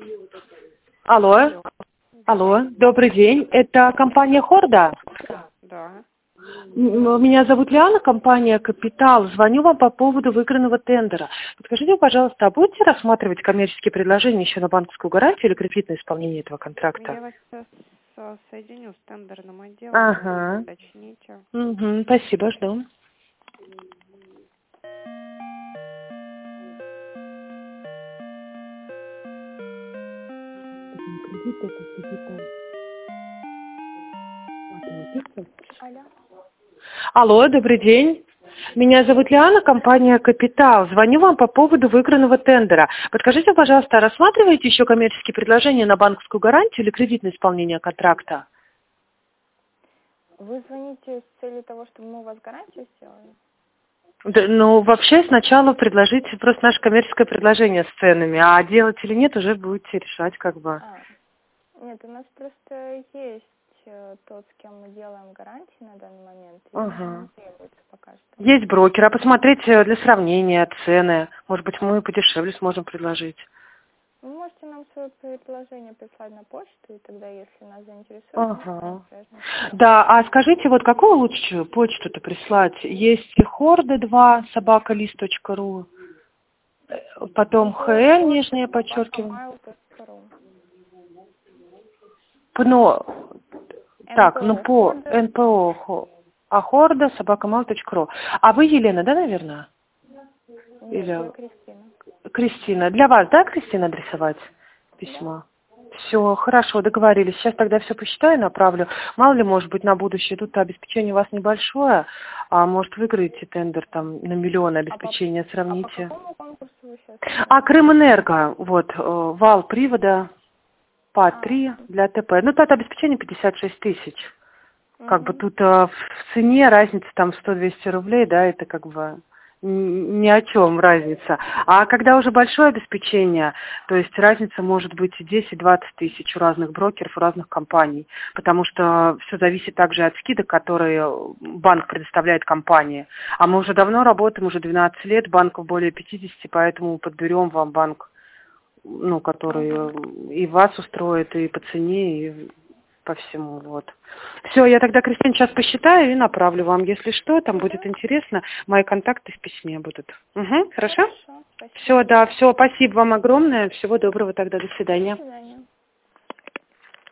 Алло. Алло, добрый день. Это компания Хорда? Да. Меня зовут Лиана, компания «Капитал». Звоню вам по поводу выигранного тендера. Подскажите, пожалуйста, а будете рассматривать коммерческие предложения еще на банковскую гарантию или кредитное исполнение этого контракта? Я вас сейчас соединю с тендерным отделом. Ага. Уточните. Угу, спасибо, жду. Алло. Алло, добрый день. Меня зовут Лиана, компания «Капитал». Звоню вам по поводу выигранного тендера. Подскажите, пожалуйста, а рассматриваете еще коммерческие предложения на банковскую гарантию или кредитное исполнение контракта? Вы звоните с целью того, чтобы мы у вас гарантию сделали? Да, ну, вообще, сначала предложите просто наше коммерческое предложение с ценами, а делать или нет, уже будете решать, как бы. Нет, у нас просто есть тот, с кем мы делаем гарантии на данный момент. И Ага. не требуется пока что. Есть брокер, а посмотреть для сравнения цены. Может быть, мы подешевле сможем предложить. Вы можете нам свое предложение прислать на почту, и тогда, если нас заинтересует, Ага. мы Да, а скажите, вот какую лучше почту-то прислать? Есть хорда2 @list.ru, потом ХЛ, нижнее подчеркивание. Ну, так, ну по НПО, а хорда @mail.ru. А вы Елена, да, наверное? Нет, Или я Кристина. Кристина. Для вас, да, Кристина, адресовать письмо? Все, хорошо, договорились. Сейчас тогда все посчитаю, направлю. Мало ли, может быть, на будущее. Тут обеспечение у вас небольшое, а может, выиграете тендер там на миллион обеспечения, сравните. А по какому конкурсу вы сейчас? А Крымэнерго, вот, вал привода ПА-3 для ТП. Ну, тут обеспечение 56 тысяч. Как бы тут в цене разница там 100-200 рублей, да, это как бы ни о чем разница. А когда уже большое обеспечение, то есть разница может быть 10-20 тысяч у разных брокеров, у разных компаний, потому что все зависит также от скидок, которые банк предоставляет компании. А мы уже давно работаем, уже 12 лет, банков более 50, поэтому подберем вам банк, ну, который и вас устроит, и по цене, и по всему, вот. Все, я тогда, Кристина, сейчас посчитаю и направлю вам. Если что, там будет интересно, мои контакты в письме будут. Угу, хорошо? Все, да, все, спасибо вам огромное. Всего доброго тогда, до свидания. До свидания.